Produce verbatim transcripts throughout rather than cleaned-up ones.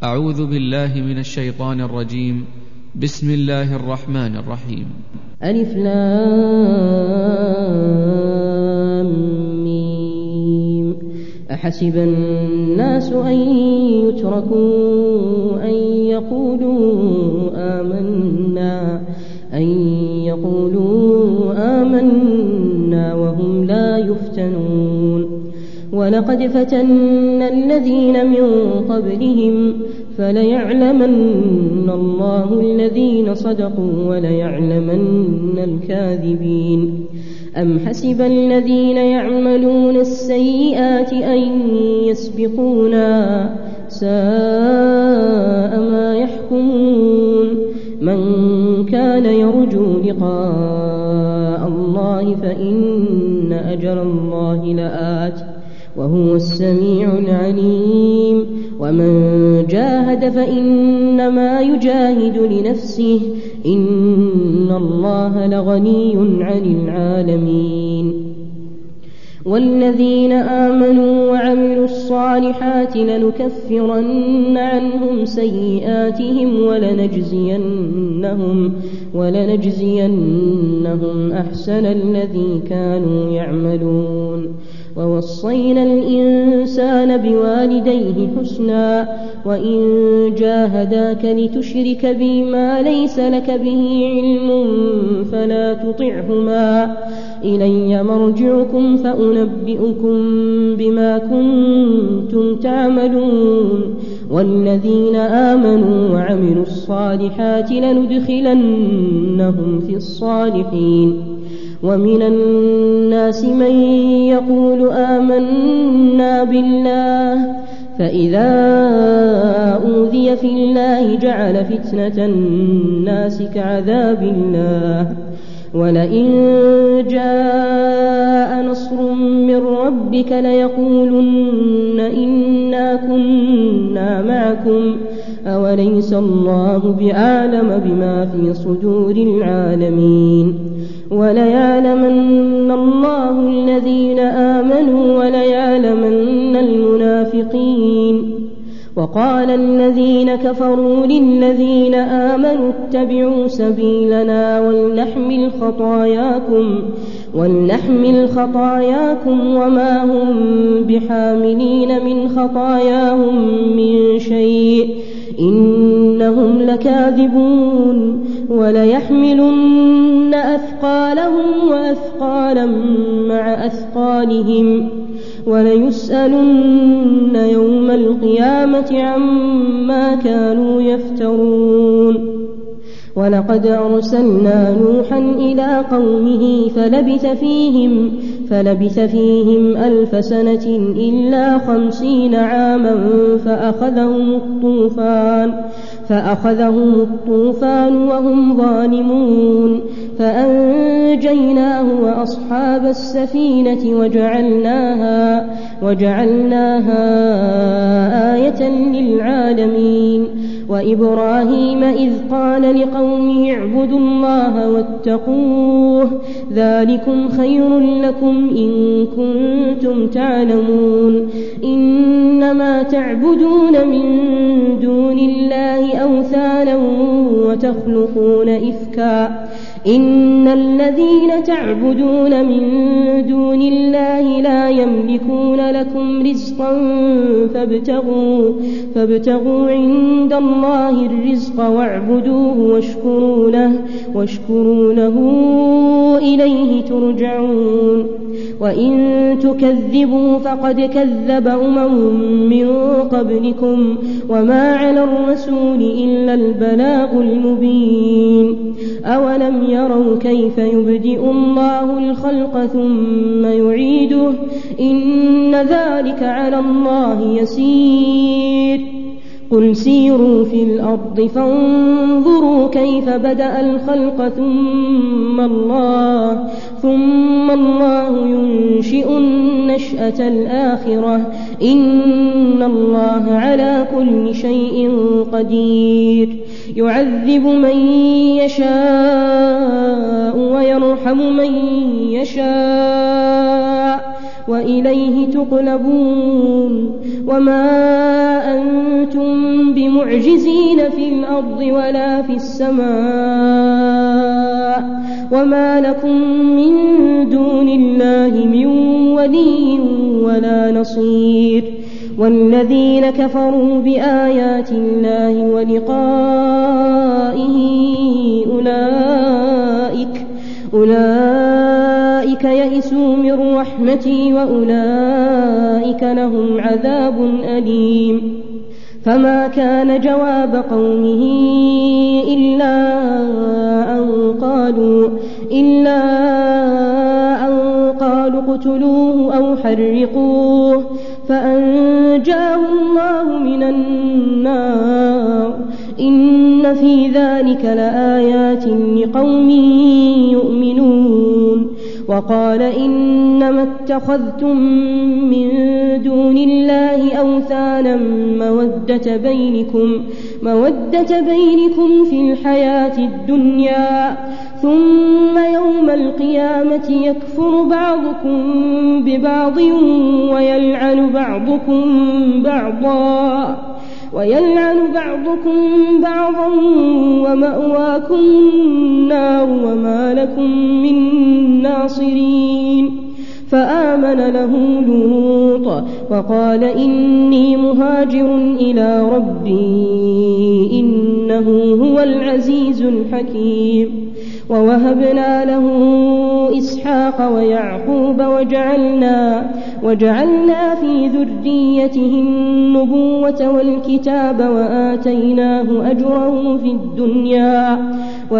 أعوذ بالله من الشيطان الرجيم. بسم الله الرحمن الرحيم. ألف لام ميم. أحسب الناس أن يتركوا أن يقولوا آمنا أن يقولوا آمنا وهم لا يفتنون. ولقد فتنا الذين من قبلهم فليعلمن الله الذين صدقوا وليعلمن الكاذبين. أم حسب الذين يعملون السيئات أن يسبقونا ساء ما يحكمون. من كان يرجو لقاء الله فإن أجل الله لآت وهو السميع العليم. ومن جاهد فإنما يجاهد لنفسه إن الله لغني عن العالمين. والذين آمنوا وعملوا الصالحات لنكفرن عنهم سيئاتهم ولنجزينهم, ولنجزينهم أحسن الذي كانوا يعملون. ووصينا الإنسان بوالديه حسنا وإن جاهداك لتشرك بي ما ليس لك به علم فلا تطعهما إلي مرجعكم فأنبئكم بما كنتم تعملون. والذين آمنوا وعملوا الصالحات لندخلنهم في الصالحين. ومن الناس من يقول آمنا بالله فإذا أوذي في الله جعل فتنة الناس كعذاب الله. ولئن جاء نصر من ربك ليقولن إنا كنا معكم أوليس الله بأعلم بما في صدور العالمين. وليعلمن الله الذين آمنوا وليعلمن المنافقين. وقال الذين كفروا للذين آمنوا اتبعوا سبيلنا ولنحمل خطاياكم, ولنحمل خطاياكم وما هم بحاملين من خطاياهم من شيء إنهم لكاذبون. وليحملن أثقالهم وأثقالا مع أثقالهم وليسألن يوم القيامة عما كانوا يفترون. ولقد أرسلنا نوحا إلى قومه فلبث فيهم, فلبث فيهم ألف سنة إلا خمسين عاما فأخذهم الطوفان, فأخذهم الطوفان وهم ظالمون. فأنجيناه وأصحاب السفينة وجعلناها, وجعلناها آية للعالمين. وإبراهيم إذ قال لقومه اعبدوا الله واتقوه ذلكم خير لكم إن كنتم تعلمون. إنما تعبدون من دون الله أوثانا وتخلقون إفكا إن الذين تعبدون من دون الله لا يملكون لكم رزقا فابتغوا, فابتغوا عند الله الرزق واعبدوه واشكروا له, واشكروا له إليه ترجعون. وإن تكذبوا فقد كذب أمم من قبلكم وما على الرسول إلا البلاغ المبين. أولم يروا كيف يبدئ الله الخلق ثم يعيده إن ذلك على الله يسير. قل سيروا في الأرض فانظروا كيف بدأ الخلق ثم الله, ثم الله ينشئ النشأة الآخرة إن الله على كل شيء قدير. يعذب من يشاء ويرحم من يشاء وإليه تقلبون. وما أنتم بمعجزين معجزين في الأرض ولا في السماء وما لكم من دون الله من ولي ولا نصير والذين كفروا بآيات الله ولقائه أولئك أولئك يئسوا من رحمتي وأولئك لهم عذاب أليم فما كان جواب قومه إلا أن قالوا إلا أن قالوا اقتلوه أو حرقوه فأنجاه الله من النار إن في ذلك لآيات لقوم يؤمنون وقال إنما اتخذتم من دون الله أوثانا مودة بينكم مودة بينكم في الحياة الدنيا ثم يوم القيامة يكفر بعضكم ببعض ويلعن بعضكم بعضا ويلعن بعضكم بعضا ومأواكم النار وما لكم من ناصرين فآمن له لوط وقال إني مهاجر إلى ربي إنه هو العزيز الحكيم ووهبنا له إسحاق ويعقوب وجعلنا وجعلنا في ذريته النبوة والكتاب وآتيناه أجره في الدنيا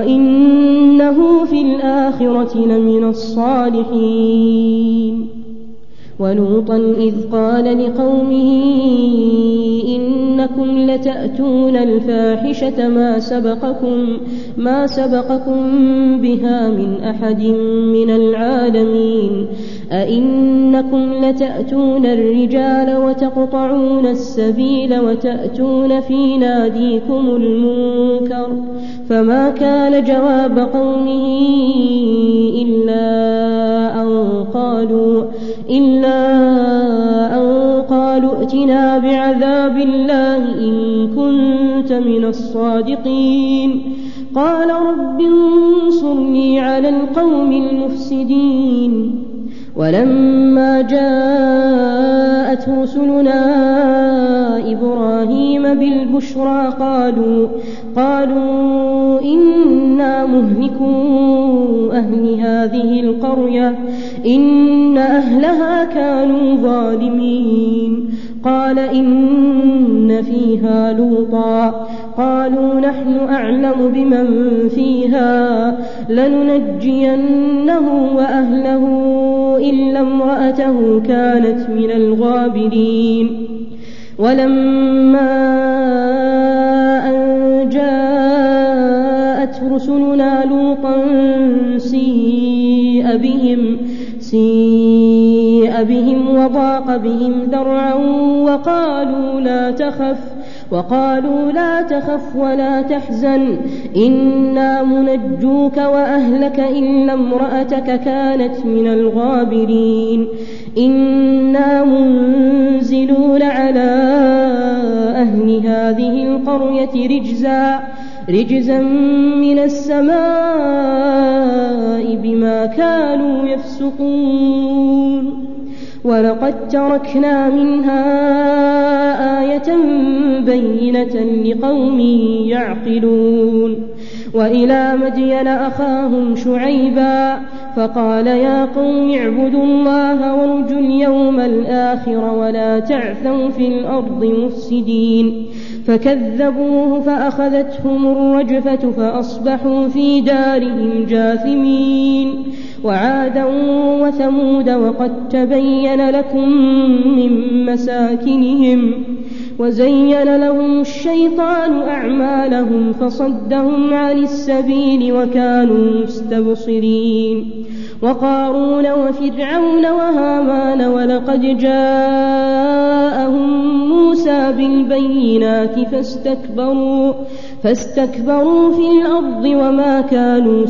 وإنه في الآخرة لمن الصالحين ولوطا إذ قال لقومه إنكم لتأتون الفاحشة ما سبقكم ما سبقكم بها من أحد من العالمين أئنكم لتأتون الرجال وتقطعون السبيل وتأتون في ناديكم المنكر فما كان جواب قومه إلا أن قالوا إلا أن قالوا ائتنا بعذاب الله إن كنت من الصادقين قال رب انصرني على القوم المفسدين ولما جاءت رسلنا إبراهيم بالبشرى قالوا قالوا إنا مهلكو أهل هذه القرية إن أهلها كانوا ظالمين قال إن فيها لوطا قالوا نحن أعلم بمن فيها لننجينه وأهله إلا امرأته كانت من الغابرين ولما أن جاءت رسلنا لوطا سيء بهم سيء بهم وضاق بهم ذرعا وقالوا لا تخف وقالوا لا تخف ولا تحزن إنا منجوك وأهلك إلا امرأتك كانت من الغابرين إنا منزلون على أهل هذه القرية رجزا رجزا من السماء بما كانوا يفسقون ولقد تركنا منها آية بينة لقوم يعقلون وإلى مدين أخاهم شعيبا فقال يا قوم اعبدوا الله وارجوا اليوم الآخر ولا تعثوا في الأرض مفسدين فكذبوه فأخذتهم الرجفة فأصبحوا في دارهم جاثمين وعادا وثمود وقد تبين لكم من مساكنهم وزين لهم الشيطان أعمالهم فصدهم عن السبيل وكانوا مستبصرين وقارون وفرعون وهامان ولقد جاءهم موسى بالبينات فاستكبروا فاستكبروا في الأرض وما كانوا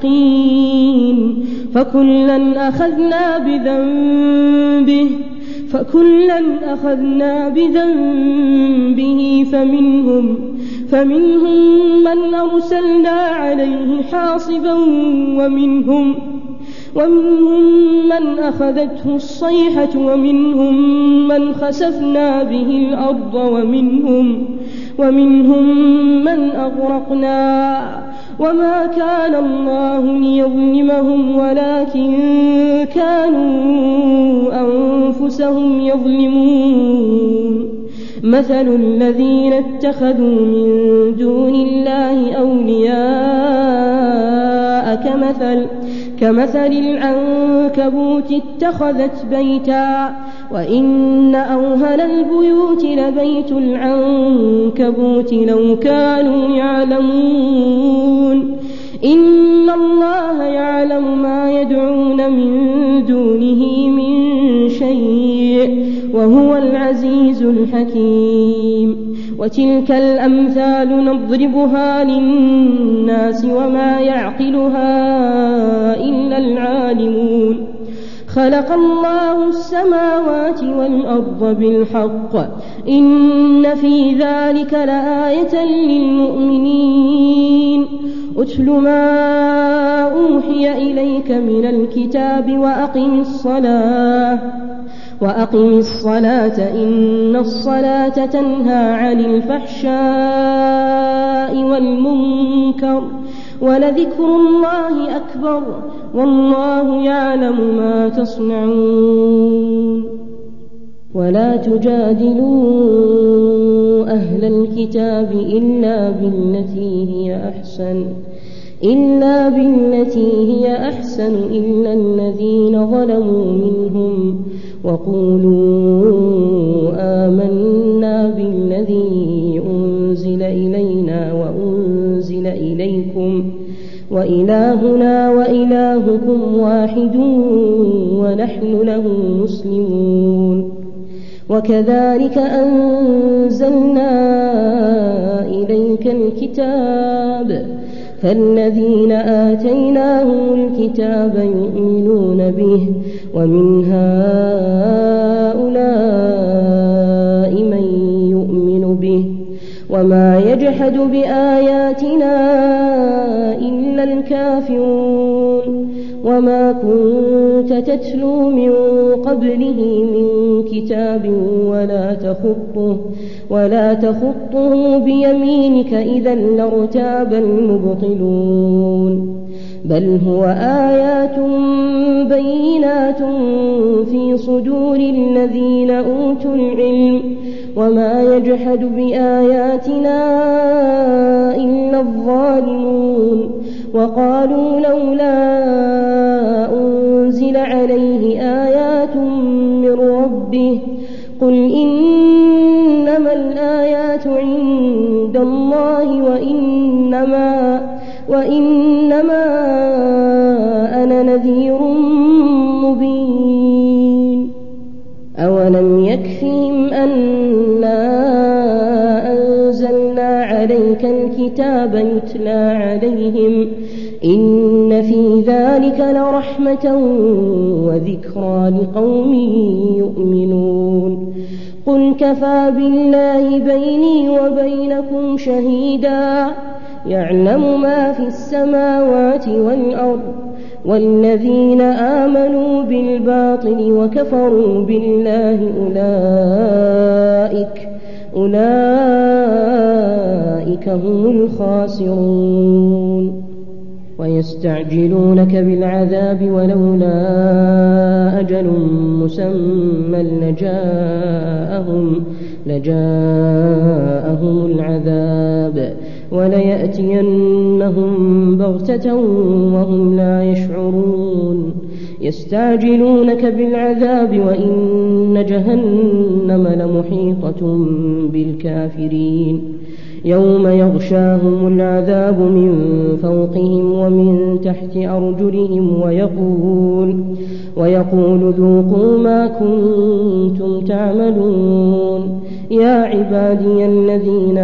سابقين فكلا أخذنا بذنبه فكلا أخذنا بذنبه فمنهم, فمنهم من أرسلنا عليه حاصبا ومنهم, ومنهم من أخذته الصيحة ومنهم من خسفنا به الأرض ومنهم, ومنهم من أغرقنا وما كان الله ليظلمهم ولكن كانوا أنفسهم يظلمون. مثل الذين اتخذوا من دون الله أولياء كمثل, كمثل العنكبوت اتخذت بيتا وإن أوهن البيوت لبيت العنكبوت لو كانوا يعلمون. إن الله يعلم ما يدعون من دونه من شيء وهو العزيز الحكيم. وتلك الأمثال نضربها للناس وما يعقلها إلا العالمون. خلق الله السماوات والأرض بالحق إن في ذلك لآية للمؤمنين. أتل ما أوحي إليك من الكتاب وأقم الصلاة وأقم الصلاة إن الصلاة تنهى عن الفحشاء والمنكر ولذكر الله أكبر والله يعلم ما تصنعون. ولا تجادلوا أهل الكتاب إلا بالتي هي أحسن إلا بالتي هي أحسن إلا الذين ظلموا منهم وقولوا آمنا بالذي أنزل إلينا وأنزل إليكم وإلهنا وإلهكم واحد ونحن له مسلمون. وكذلك أنزلنا إليك الكتاب فالذين آتيناهم الكتاب يؤمنون به ومن هؤلاء من يؤمن به وما يجحد بآياتنا إلا الكافرون. وما كنت تتلو من قبله من كتاب ولا تخطه ولا تخطه بيمينك إذا لارتاب المبطلون. بل هو آيات بينات في صدور الذين أوتوا العلم وما يجحد بآياتنا إلا الظالمون. وقالوا لولا أنزل عليه آيات من ربه قل إنما الآيات عند الله وإنما, وإنما أنا نذير مبين. أولم يكفهم أنا أنزلنا عليك الكتاب يتلى عليهم إن في ذلك لرحمة وذكرى لقوم يؤمنون. قل كفى بالله بيني وبينكم شهيدا يعلم ما في السماوات والأرض والذين آمنوا بالباطل وكفروا بالله أولئك أولئك هم الخاسرون. ويستعجلونك بالعذاب ولولا أجل مسمى لجاءهم لجاءهم العذاب وليأتينهم بغتة وهم لا يشعرون. يستعجلونك بالعذاب وإن جهنم لمحيطة بالكافرين. يوم يغشاهم العذاب من فوقهم ومن تحت أرجلهم ويقول, ويقول ذوقوا ما كنتم تعملون. يا عبادي الذين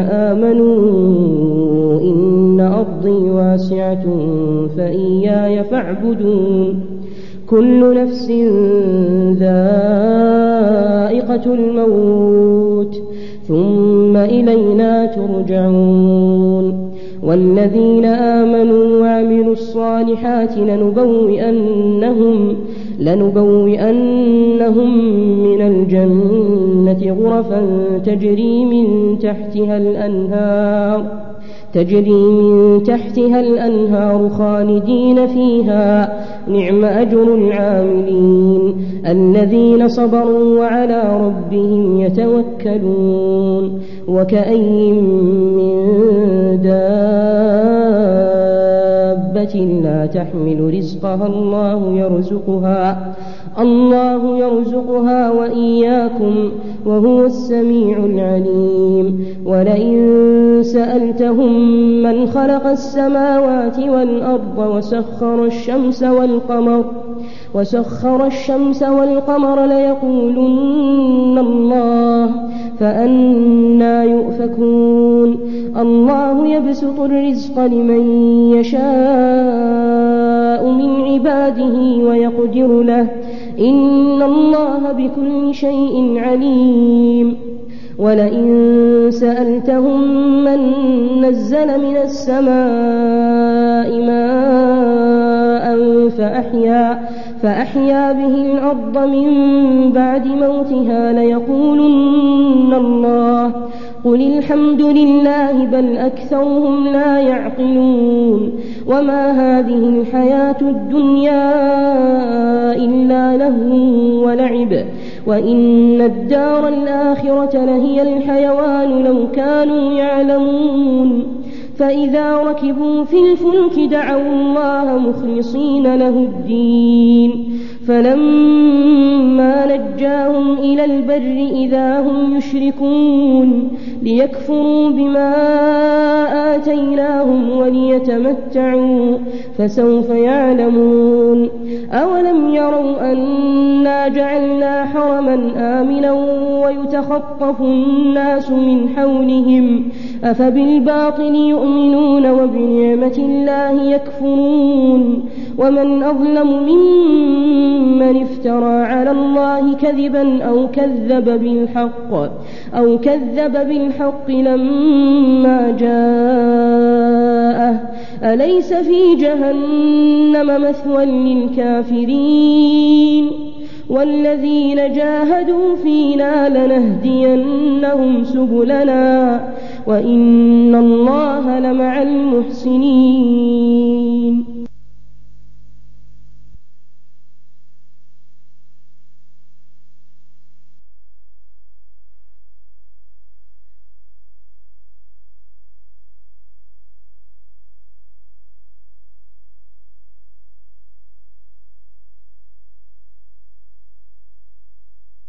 آمنوا إن أرضي واسعة فإياي فاعبدون. كل نفس ذائقة ذائقة الموت ثم إلينا ترجعون والذين آمنوا وعملوا الصالحات لنبوئنهم, لنبوئنهم من الجنة غرفا تجري من تحتها الأنهار تجري من تحتها الأنهار خالدين فيها نعم أجر العاملين الذين صبروا وعلى ربهم يتوكلون وكأي من دابة لا تحمل رزقها الله يرزقها الله يرزقها وإياكم وهو السميع العليم ولئن سألتهم من خلق السماوات والأرض وسخر الشمس والقمر وسخر الشمس والقمر ليقولن الله فأنى يؤفكون الله يبسط الرزق لمن يشاء من عباده ويقدر له إن الله بكل شيء عليم ولئن سألتهم من نزل من السماء ماء فأحيا, فأحيا به الأرض من بعد موتها ليقولن الله قل الحمد لله بل أكثرهم لا يعقلون وما هذه الحياة الدنيا إلا لهو ولعب وإن الدار الآخرة لهي الحيوان لو كانوا يعلمون فإذا ركبوا في الفلك دعوا الله مخلصين له الدين فلما نجاهم إلى البر إذا هم يشركون ليكفروا بما آتيناهم وليتمتعوا فسوف يعلمون أولم يروا أنا جعلنا حرما آمنا ويتخطف الناس من حولهم أفبالباطل يؤمنون وبنعمة الله يكفرون ومن أظلم ممن افترى على الله كذبا أو كذب بالحق أو كذب بالحق لما جاءه أليس في جهنم مثوى للكافرين والذين جاهدوا فينا لنهدينهم سبلنا وإن الله لمع المحسنين